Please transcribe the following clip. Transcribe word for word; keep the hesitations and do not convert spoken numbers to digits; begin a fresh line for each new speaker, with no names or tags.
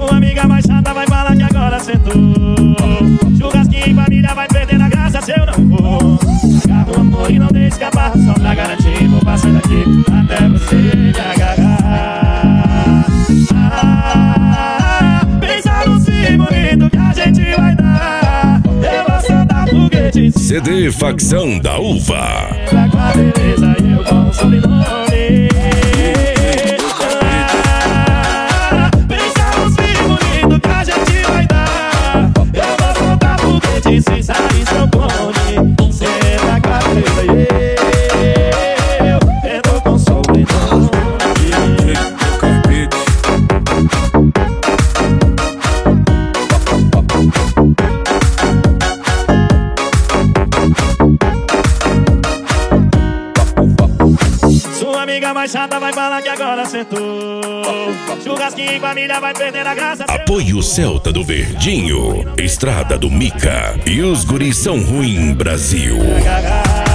Sua amiga mais chata vai falar que agora sentou. Churrasquinho em família vai perder a graça se eu não for. Agarra o amor e não deixe escapar, só pra garantir vou passando aqui até você me agarrar. Ah, pensa no sim bonito que a gente vai dar. Eu vou soltar foguete.
C D Facção da Uva.
Com a beleza e eu com o sobrenome. Se sair seu clone, cê tá com a beleza e eu, eu tô com sobrenome. Sua amiga mais chata vai falar que agora sentou. Churrasquinho em família vai perder a graça.
Apoio Celta do Verdinho, Estrada do Mica e os guris são ruim Brasil.